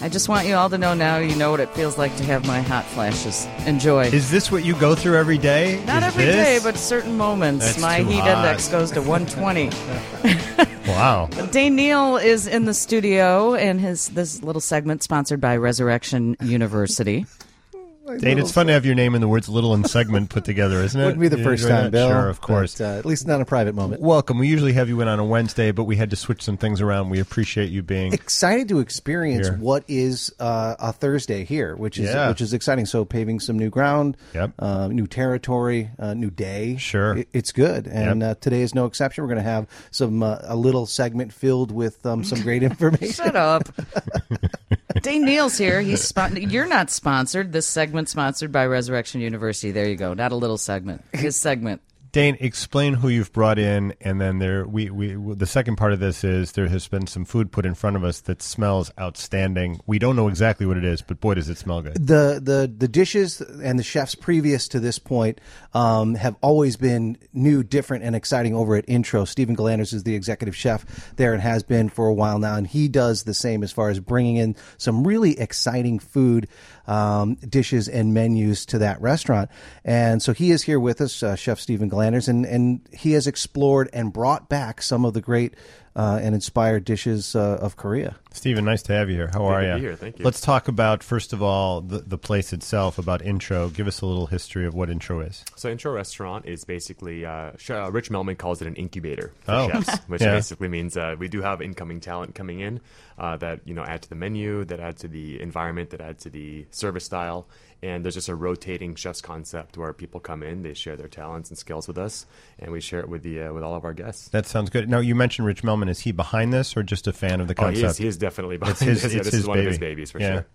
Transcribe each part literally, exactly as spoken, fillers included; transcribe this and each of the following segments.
I just want you all to know now you know what it feels like to have my hot flashes. Enjoy. Is this what you go through every day? Not Is every this? day, but certain moments. That's My too heat hot. index goes to one twenty. Wow. Dane Neal is in the studio, and his this little segment sponsored by Resurrection University. Dane, it's fun to have your name in the words little and segment put together, isn't it? Wouldn't be the You first enjoy time, that? Bill. Sure, of course. But, uh, at least not a private moment. Welcome. We usually have you in on a Wednesday, but we had to switch some things around. We appreciate you being Excited to experience Here. what is uh, a Thursday here, which is Yeah. which is exciting. So paving some new ground, Yep. uh, new territory, uh, new day. Sure. It- it's good, and Yep. uh, today is no exception. We're going to have some uh, a little segment filled with um, some great information. Shut up. Dane Neal's here. He's spon- You're not sponsored. This segment's sponsored by Resurrection University. There you go. Not a little segment. His segment. Dane, explain who you've brought in, and then there. We, we the second part of this is there has been some food put in front of us that smells outstanding. We don't know exactly what it is, but boy, does it smell good. The, the the dishes and the chefs previous to this point um, have always been new, different, and exciting over at Intro. Stephen Galanders is the executive chef there and has been for a while now, and he does the same as far as bringing in some really exciting food um, dishes and menus to that restaurant. And so he is here with us, uh, Chef Stephen Galanders, and, and he has explored and brought back some of the great uh, and inspired dishes uh, of Korea. Stephen, nice to have you here. How are to you? be here. Thank you. Let's talk about, first of all, the, the place itself, about Intro. Give us a little history of what Intro is. So Intro Restaurant is basically, uh, Sh- uh, Rich Melman calls it an incubator for Oh. chefs, which Yeah. basically means uh, we do have incoming talent coming in uh, that, you know, add to the menu, that add to the environment, that add to the service style. And there's just a rotating chef's concept where people come in, they share their talents and skills with us, and we share it with the uh, with all of our guests. That sounds good. Now, you mentioned Rich Melman. Is he behind this or just a fan of the Oh, he concept? is, he is definitely behind It's his- this. Yeah, it's this his is one baby. of his babies, for Yeah. sure.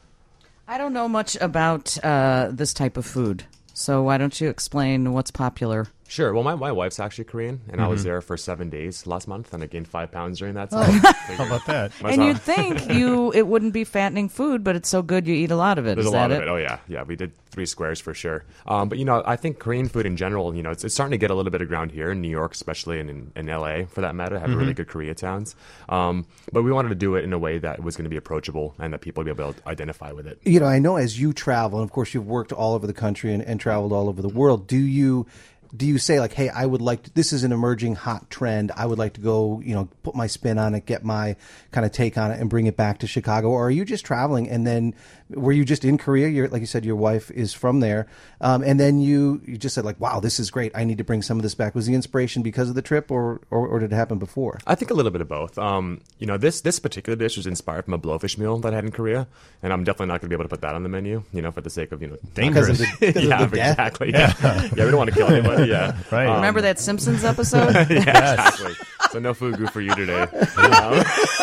I don't know much about uh, this type of food, so why don't you explain what's popular? Sure. Well, my, my wife's actually Korean, and I was Mm-hmm. there for seven days last month, and I gained five pounds during that Oh. time. How about that? And you'd think you it wouldn't be fattening food, but it's so good you eat a lot of it. There's Is a lot that of it. Oh, yeah. Yeah, we did three squares for sure. Um, but, you know, I think Korean food in general, you know, it's, it's starting to get a little bit of ground here in New York, especially, and in, in L A, for that matter, have really good Koreatowns. Um, but we wanted to do it in a way that was going to be approachable and that people would be able to identify with it. You know, I know as you travel, and of course you've worked all over the country and, and traveled all over the world, do you do you say like, hey, I would like to, this is an emerging hot trend, I would like to go, you know, put my spin on it, get my kind of take on it and bring it back to Chicago? Or are you just traveling and then were you just in Korea? You're, like you said, your wife is from there. Um, and then you, you just said like, wow, this is great. I need to bring some of this back. Was the inspiration because of the trip or, or, or did it happen before? I think a little bit of both. Um, you know, this this particular dish was inspired from a blowfish meal that I had in Korea, and I'm definitely not going to be able to put that on the menu, you know, for the sake of, you know, Dangerous. Because of the, because yeah, of the death? exactly. Yeah. yeah, we don't want to kill anybody. Yeah, Right. Um, Remember that Simpsons episode? yeah, exactly. So no fugu for you today. Um,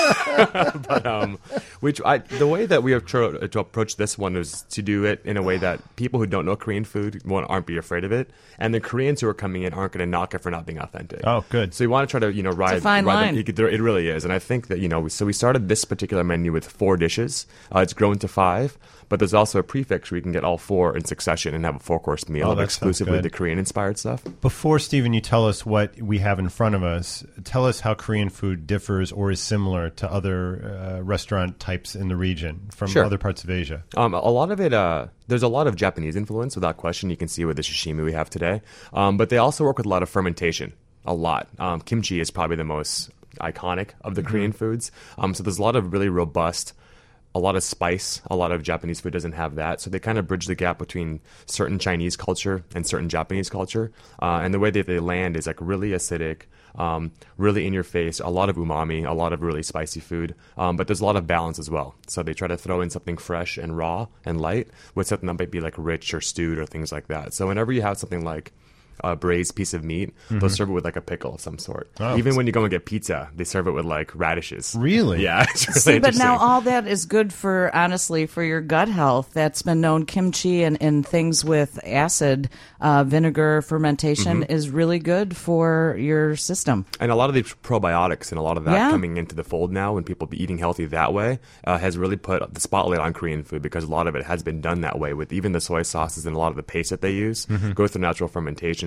but um, which I, the way that we have tro- to approach this one is to do it in a way that people who don't know Korean food won't aren't be afraid of it, and the Koreans who are coming in aren't going to knock it for not being authentic. Oh, good. So we want to try to you know ride. fine ride line. them- you could- It really is, and I think that you know. So we started this particular menu with four dishes. Uh, it's grown to five, but there's also a prefix where you can get all four in succession and have a four course meal Oh, of that sounds exclusively good. the Korean inspired stuff. Before, Stephen, you tell us what we have in front of us, tell us how Korean food differs or is similar to other uh, restaurant types in the region from Sure. other parts of Asia. Um, a lot of it, uh, there's a lot of Japanese influence, without question. You can see with the sashimi we have today. Um, but they also work with a lot of fermentation, a lot. Um, kimchi is probably the most iconic of the Korean foods. Um, so there's a lot of really robust, a lot of spice. A lot of Japanese food doesn't have that. So they kind of bridge the gap between certain Chinese culture and certain Japanese culture. Uh, and the way that they land is like really acidic, um, really in your face, a lot of umami, a lot of really spicy food. Um, but there's a lot of balance as well. So they try to throw in something fresh and raw and light with something that might be like rich or stewed or things like that. So whenever you have something like a braised piece of meat, they'll serve it with like a pickle of some sort. Oh. Even when you go and get pizza, they serve it with like radishes. Really? Yeah. It's really See, but now interesting. all that is good for, honestly, for your gut health. That's been known. Kimchi and, and things with acid, uh, vinegar fermentation Mm-hmm. is really good for your system. And a lot of the probiotics and a lot of that Yeah. coming into the fold now, when people be eating healthy that way, uh, has really put the spotlight on Korean food because a lot of it has been done that way with even the soy sauces and a lot of the paste that they use go through natural fermentation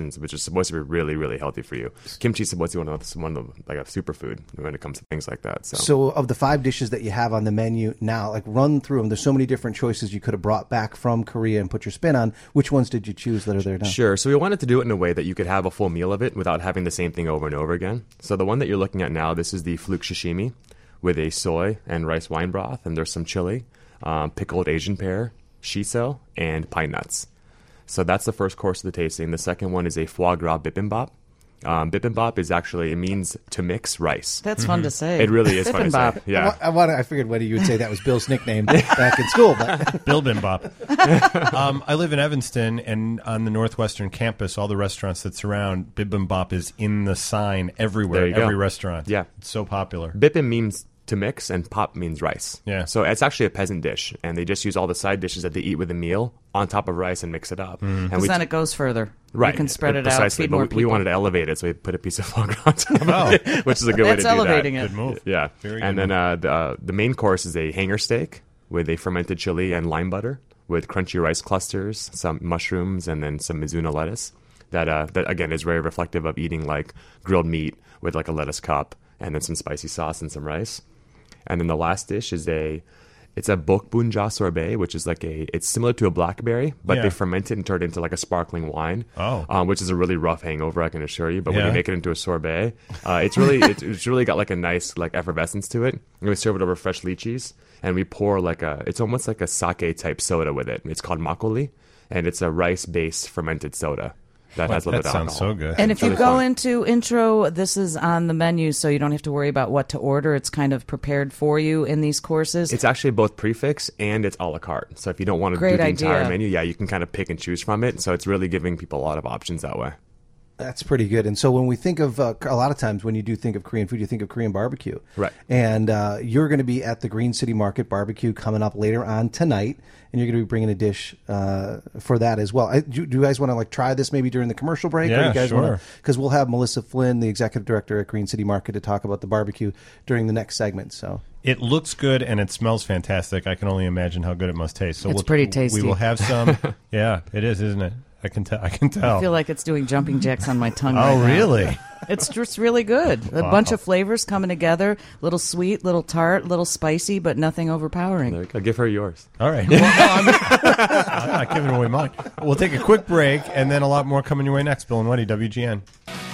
portions, which is supposed to be really, really healthy for you. Kimchi is supposed to be one of the, one of the, like a superfood when it comes to things like that. So. so of the five dishes that you have on the menu now, like run through them. There's so many different choices you could have brought back from Korea and put your spin on. Which ones did you choose that are there now? Sure. So we wanted to do it in a way that you could have a full meal of it without having the same thing over and over again. So the one that you're looking at now, this is the fluke sashimi with a soy and rice wine broth, and there's some chili, um, pickled Asian pear, shiso, and pine nuts. So that's the first course of the tasting. The second one is a foie gras bibimbap. Um, bibimbap is actually, it means to mix rice. That's fun to say. It really is fun to say. Bibimbap. Yeah. I, want, I figured whether you would say that was Bill's nickname back in school. But Bill Bimbop. um, I live in Evanston, and on the northwestern campus, all the restaurants that surround Bibimbap is in the sign everywhere, There you go. every restaurant. Yeah. It's so popular. Bipim means to mix, and pop means rice. Yeah. So it's actually a peasant dish, and they just use all the side dishes that they eat with a meal on top of rice and mix it up. And Because we then it goes further. Right. You can spread it out, Precisely, feed but more we, people. we wanted to elevate it, so we put a piece of foie gras on top of Oh. it, which is a good way to That's do elevating that. it. Good move. Yeah. Very And good then uh, the, uh, the main course is a hanger steak with a fermented chili and lime butter with crunchy rice clusters, some mushrooms, and then some Mizuna lettuce. That, uh, that again, is very reflective of eating like grilled meat with like a lettuce cup and then some spicy sauce and some rice. And then the last dish is a, it's a bokbunja sorbet, which is like a, it's similar to a blackberry, but Yeah. they ferment it and turn it into like a sparkling wine. Oh. Um, which is a really rough hangover, I can assure you. But when Yeah. you make it into a sorbet, uh, it's really, it's, it's really got like a nice like effervescence to it. And we serve it over fresh lychees, and we pour like a, it's almost like a sake type soda with it. It's called makgeolli, and it's a rice-based fermented soda that has a little That bit of sounds alcohol. so good. And if It's you really go fun. into intro, this is on the menu, so you don't have to worry about what to order. It's kind of prepared for you in these courses. It's actually both prefix and it's a la carte. So if you don't want to Great do the entire idea. menu, yeah, you can kind of pick and choose from it. So it's really giving people a lot of options that way. that's pretty good. And so when we think of, uh, a lot of times when you do think of Korean food, you think of Korean barbecue. Right. And uh, you're going to be at the Green City Market Barbecue coming up later on tonight, and you're going to be bringing a dish uh, for that as well. I, do, do you guys want to like try this maybe during the commercial break? Yeah, or you guys sure. Because we'll have Melissa Flynn, the executive director at Green City Market, to talk about the barbecue during the next segment. So It looks good and it smells fantastic. I can only imagine how good it must taste. So It's we'll, pretty tasty. We will have some. Yeah, it is, isn't it? I can tell. I can tell. I feel like it's doing jumping jacks on my tongue right oh, now. really? It's just really good. A Wow. bunch of flavors coming together. Little sweet, little tart, little spicy, but nothing overpowering. There you go. Give her yours. All right. Well, no, I'm, I'm not giving away mine. We'll take a quick break, and then a lot more coming your way next. Bill and Wendy, W G N.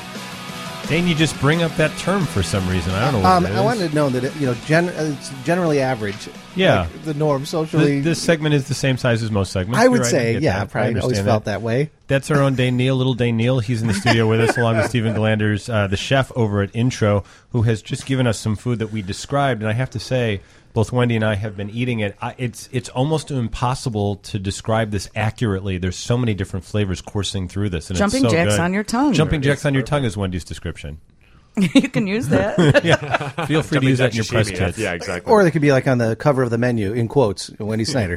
Dane, you just bring up that term for some reason. I don't know what um, it is. I wanted to know that it, you know gen- uh, it's generally average. Yeah. like the norm socially. Th- this segment is the same size as most segments. I would You're right, say, get yeah. that. I Probably always understand felt that way. That's our own Dane Neal, little Dane Neal. He's in the studio with us, along with Stephen Glanders, uh, the chef over at Intro, who has just given us some food that we described. And I have to say, both Wendy and I have been eating it. I, it's it's almost impossible to describe this accurately. There's so many different flavors coursing through this. And Jumping it's so jacks good. on your tongue. Jumping jacks on your tongue is Wendy's description. You can use that. Feel free to use that in your press Sashimi, kits. Yeah, exactly. Or they could be like on the cover of the menu in quotes, Wendy Snyder.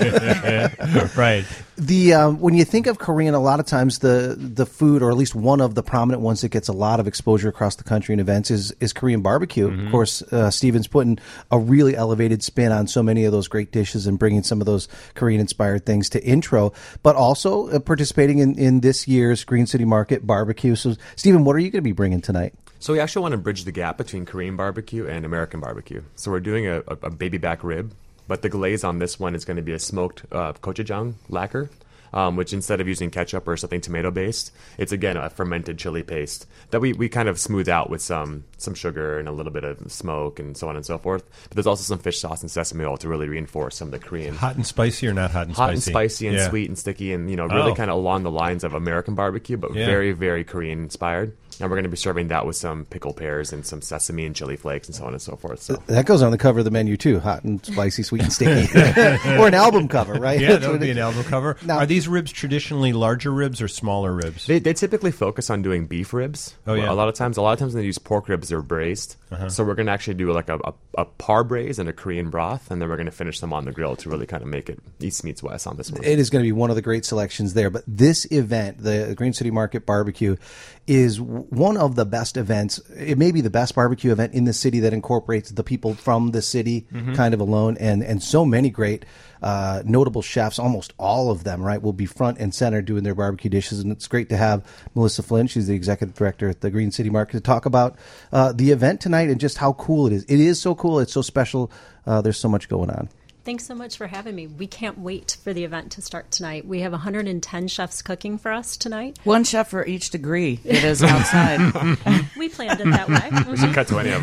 Right. The um, when you think of Korean, a lot of times the the food, or at least one of the prominent ones that gets a lot of exposure across the country in events, is is Korean barbecue. Mm-hmm. Of course, uh, Steven's putting a really elevated spin on so many of those great dishes and bringing some of those Korean inspired things to Intro, but also uh, participating in, in this year's Green City Market barbecue. So, Steven, what are you going to be bringing tonight? So we actually want to bridge the gap between Korean barbecue and American barbecue. So we're doing a, a, a baby back rib, but the glaze on this one is going to be a smoked uh, gochujang lacquer, um, which instead of using ketchup or something tomato based, it's again a fermented chili paste that we, we kind of smooth out with some some sugar and a little bit of smoke and so on and so forth. But there's also some fish sauce and sesame oil to really reinforce some of the Korean. Hot and spicy or not hot and Hot spicy? and spicy and Yeah. sweet and sticky and, you know, really Oh. kind of along the lines of American barbecue, but Yeah. very, very Korean inspired. And we're going to be serving that with some pickled pears and some sesame and chili flakes and so on and so forth. So That goes on the cover of the menu too: hot and spicy, sweet and sticky, or an album cover, right? Yeah, That's that what would be it- an album cover. Now- Are these ribs traditionally larger ribs or smaller ribs? they, they typically focus on doing beef ribs. Oh, yeah. A lot of times, a lot of times when they use pork ribs, they're braised. Uh-huh. So we're going to actually do like a, a, a par braise and a Korean broth, and then we're going to finish them on the grill to really kind of make it East meets West on this one. It is going to be one of the great selections there. But this event, the Green City Market Barbecue, is w- one of the best events. It may be the best barbecue event in the city that incorporates the people from the city kind of alone, and, and so many great uh, notable chefs, almost all of them, right, will will be front and center doing their barbecue dishes. And it's great to have Melissa Flynn. She's the executive director at the Green City Market to talk about uh, the event tonight and just how cool it is. It is so cool. It's so special. Uh, there's so much going on. Thanks so much for having me. We can't wait for the event to start tonight. We have one hundred ten chefs cooking for us tonight. One chef for each degree it is outside. We planned it that way. We should cut to any of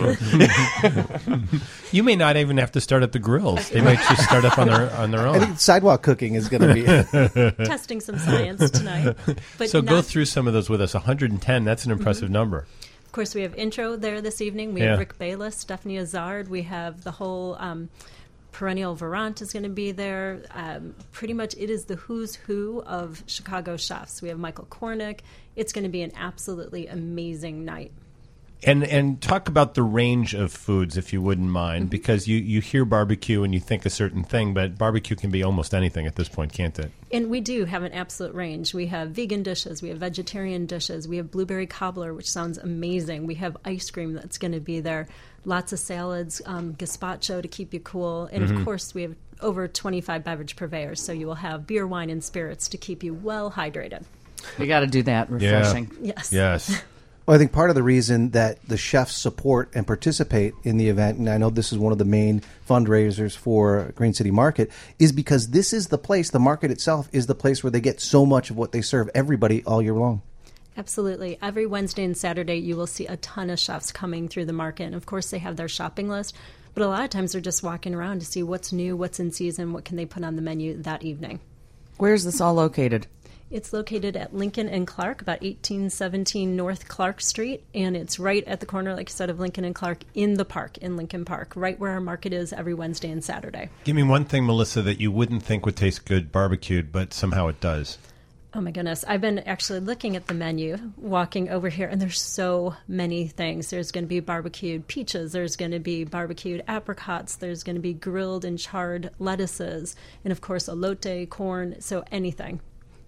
them. You may not even have to start at the grills. They might just start up on their on their I own. think sidewalk cooking is going to be. Testing some science tonight. But So go not- through some of those with us. one hundred ten, that's an impressive number. Of course, we have intro there this evening. We Yeah. have Rick Bayless, Stephanie Azard. We have the whole um, Perennial Varant is going to be there. Um, pretty much it is the who's who of Chicago chefs. We have Michael Kornick. It's going to be an absolutely amazing night. And and talk about the range of foods, if you wouldn't mind, because you, you hear barbecue and you think a certain thing, but barbecue can be almost anything at this point, can't it? And we do have an absolute range. We have vegan dishes, we have vegetarian dishes, we have blueberry cobbler, which sounds amazing. We have ice cream that's going to be there, lots of salads, um, gazpacho to keep you cool, and of course we have over twenty-five beverage purveyors, so you will have beer, wine, and spirits to keep you well hydrated. You got to do that. Refreshing. Yes. Yes. Well, I think part of the reason that the chefs support and participate in the event, and I know this is one of the main fundraisers for Green City Market, is because this is the place, the market itself is the place where they get so much of what they serve everybody all year long. Absolutely. Every Wednesday and Saturday, you will see a ton of chefs coming through the market. And of course, they have their shopping list, but a lot of times they're just walking around to see what's new, what's in season, what can they put on the menu that evening. Where's this all located? It's located at Lincoln and Clark, about eighteen seventeen North Clark Street, and it's right at the corner, like you said, of Lincoln and Clark in the park, in Lincoln Park, right where our market is every Wednesday and Saturday. Give me one thing, Melissa, that you wouldn't think would taste good barbecued, but somehow it does. Oh my goodness. I've been actually looking at the menu, walking over here, and there's so many things. There's going to be barbecued peaches. There's going to be barbecued apricots. There's going to be grilled and charred lettuces. And of course, elote, corn, so anything.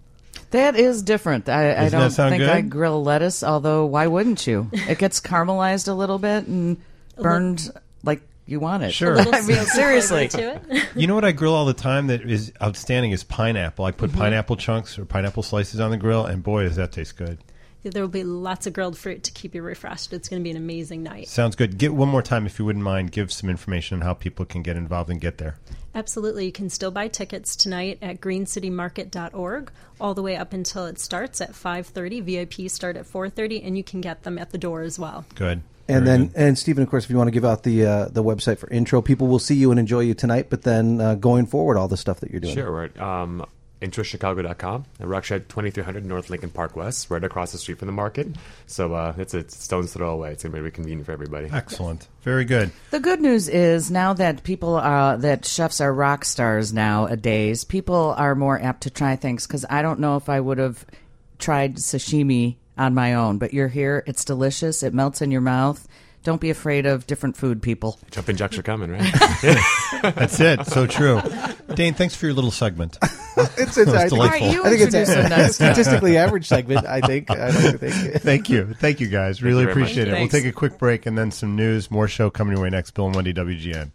That is different. I, I Doesn't that don't sound think good? I grill lettuce, although why wouldn't you? It gets caramelized a little bit and burned like you want it. Sure. A little I mean, smoky seriously. flavor to it. You know what I grill all the time that is outstanding is pineapple. I put pineapple chunks or pineapple slices on the grill, and boy, does that taste good. There will be lots of grilled fruit to keep you refreshed. It's going to be an amazing night. Sounds good. Get one more time, if you wouldn't mind, give some information on how people can get involved and get there. Absolutely. You can still buy tickets tonight at green city market dot org all the way up until it starts at five thirty. V I P start at four thirty, and you can get them at the door as well. Good. And Very then, good. and Stephen, of course, if you want to give out the uh, the website for intro, people will see you and enjoy you tonight. But then uh, going forward, all the stuff that you're doing. Sure, we're at um, intro chicago dot com. And we're actually at twenty-three hundred North Lincoln Park West, right across the street from the market. So uh, it's a stone's throw away. It's going to be convenient for everybody. Excellent. Very good. The good news is now that people are that chefs are rock stars nowadays, people are more apt to try things because I don't know if I would have tried sashimi on my own, but you're here. It's delicious. It melts in your mouth. Don't be afraid of different food, people. Jumping jacks are coming, right? That's it. So true. Dane, thanks for your little segment. It's, it's, I, think, delightful. All right, you I think it's introduce a, them next time. statistically average segment. I think. I like to think. Thank you. Thank you, guys. Really you very much. appreciate it. Thanks. We'll take a quick break and then some news. More show coming your way next. Bill and Wendy, W G N.